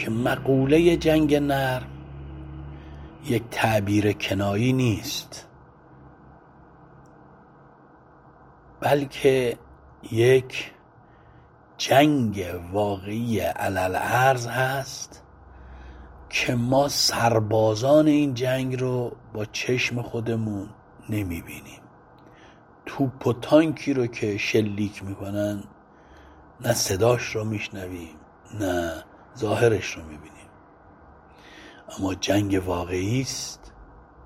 که مقوله جنگ نرم یک تعبیر کنایی نیست، بلکه یک جنگ واقعی علل ارض هست که ما سربازان این جنگ رو با چشم خودمون نمیبینیم. توپ و تانکی رو که شلیک میکنن نه صداش رو میشنویم نه ظاهرش رو میبینیم. اما جنگ واقعی است.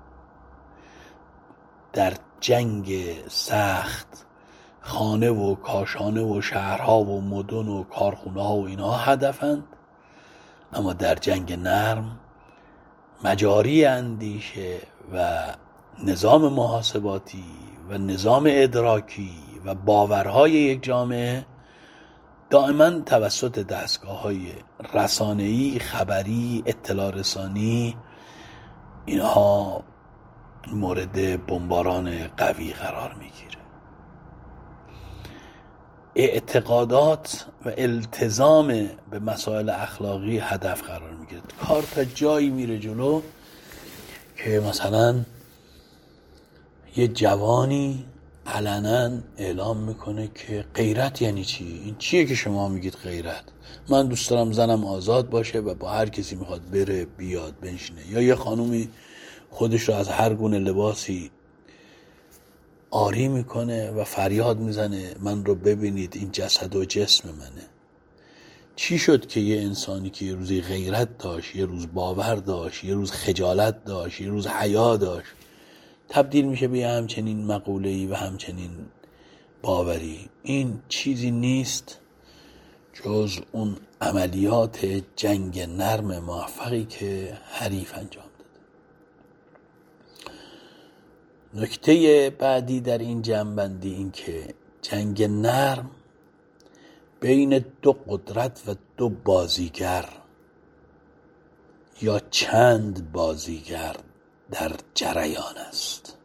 در جنگ سخت خانه و کاشانه و شهرها و مدن و کارخونه ها و اینها هدفند، اما در جنگ نرم مجاری اندیشه و نظام محاسباتی و نظام ادراکی و باورهای یک جامعه دائما توسط دستگاه‌های رسانه‌ای، خبری، اطلاع رسانی اینها مورد بمباران قوی قرار میگیره. اعتقادات و التزام به مسائل اخلاقی هدف قرار میگیره. کار تا جایی میره جلو که مثلا یه جوانی علنا اعلام میکنه که غیرت یعنی چی؟ این چیه که شما میگید غیرت؟ من دوست دارم زنم آزاد باشه و با هر کسی میخواد بره بیاد بنشینه. یا یه خانومی خودش رو از هر گونه لباسی آری میکنه و فریاد میزنه من رو ببینید، این جسد و جسم منه. چی شد که یه انسانی که یه روزی غیرت داشت، یه روز باور داشت، یه روز خجالت داشت، یه روز حیا داشت، تبدیل میشه به همچنین مقوله‌ای و همچنین باوری؟ این چیزی نیست جز اون عملیات جنگ نرم موفقی که حریف انجام داده. نکته بعدی در این جنبندی این که جنگ نرم بین دو قدرت و دو بازیگر یا چند بازیگر در جریان است.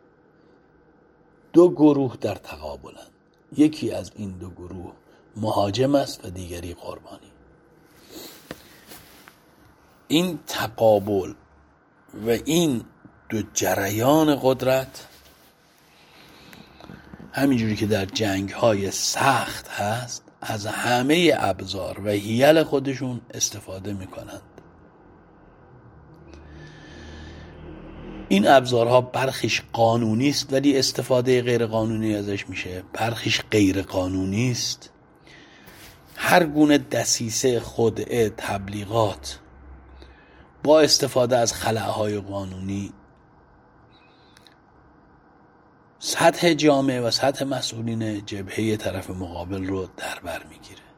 دو گروه در تقابلند. یکی از این دو گروه مهاجم است و دیگری قربانی. این تقابل و این دو جریان قدرت همینجوری که در جنگ‌های سخت هست از همه ابزار و حیل خودشون استفاده میکنند. این ابزارها برخیش قانونی است ولی استفاده غیر قانونی ازش میشه، برخیش غیر قانونی است. هر گونه دسیسه، خدعه، تبلیغات با استفاده از خلاهای قانونی سطح جامعه و سطح مسئولین جبهه طرف مقابل رو در بر میگیره.